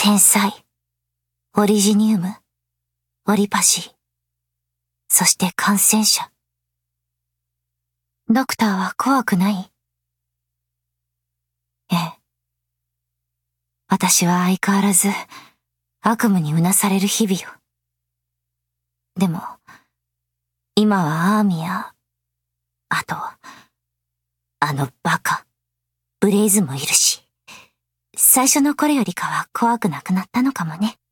天才、オリジニウム、オリパシー、そして感染者。ドクターは怖くない？ええ。私は相変わらず悪夢にうなされる日々よ。でも、今はアーミや、あと、あのバカ、ブレイズもいるし、最初の頃よりかは怖くなくなったのかもね。